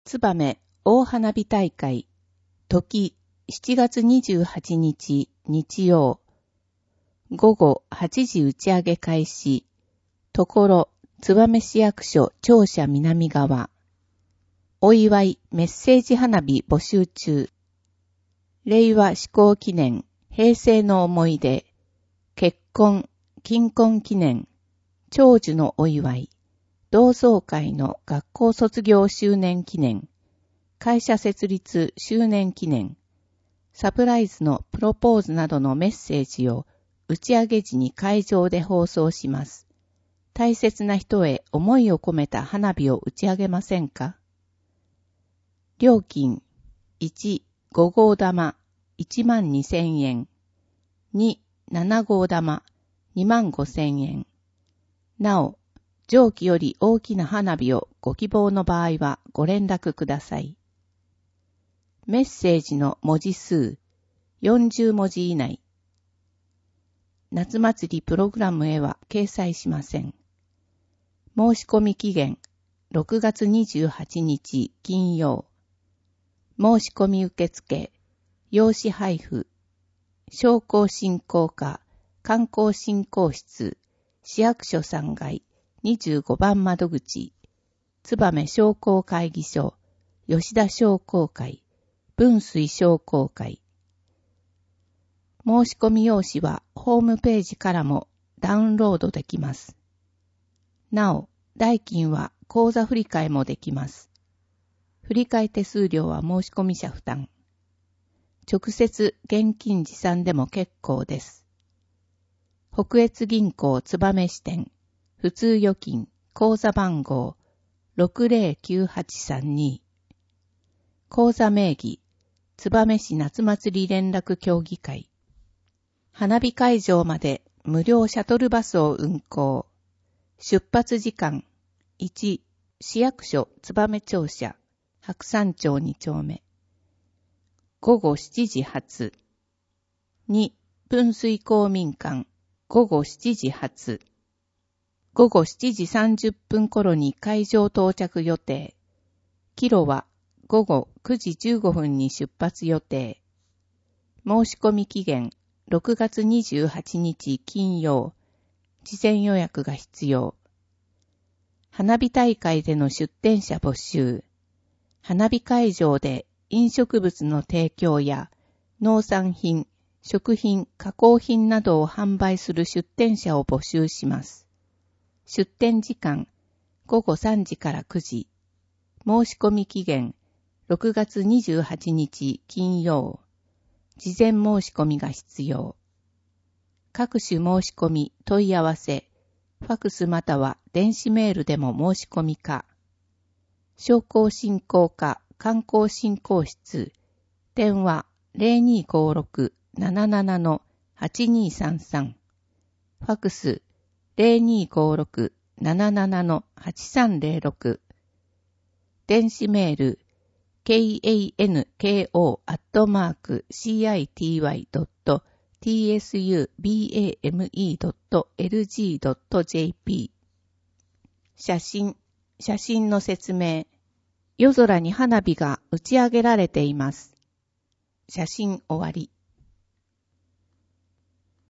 燕大花火大会、時7月28日日曜、午後8時打ち上げ開始、ところ、燕市役所庁舎南側、お祝いメッセージ花火募集中、令和施行記念、平成の思い出、結婚、金婚記念、長寿のお祝い、同窓会の学校卒業周年記念、会社設立周年記念、サプライズのプロポーズなどのメッセージを打ち上げ時に会場で放送します。大切な人へ思いを込めた花火を打ち上げませんか？料金1、5号玉12,000円。2、7号玉25,000円。なお、上記より大きな花火をご希望の場合はご連絡ください。メッセージの文字数40文字以内。夏祭りプログラムへは掲載しません。申し込み期限6月28日金曜。申し込み受付、用紙配布、商工振興課、観光振興室、市役所3階、25番窓口、燕商工会議所、吉田商工会、文水商工会。申し込み用紙はホームページからもダウンロードできます。なお、代金は口座振替もできます。振替手数料は申し込み者負担。直接現金持参でも結構です。北越銀行燕支店、普通預金、口座番号609832。口座名義、燕市夏祭り連絡協議会。花火会場まで無料シャトルバスを運行。出発時間1、市役所燕庁舎、白山町2丁目。午後7時発。2、噴水公民館、午後7時発。午後7時30分頃に会場到着予定。帰路は午後9時15分に出発予定。申し込み期限6月28日金曜。事前予約が必要。花火大会での出展者募集。花火会場で飲食物の提供や農産品、食品、加工品などを販売する出展者を募集します。出展時間午後3時から9時。申し込み期限6月28日金曜。事前申し込みが必要。各種申し込み問い合わせ、ファクスまたは電子メールでも申し込みか。商工振興課観光振興室、電話0256-77-8233。ファクス0256-77-8306。電子メールkanko@tsubame.lg.jp。 写真の説明。夜空に花火が打ち上げられています。写真終わり。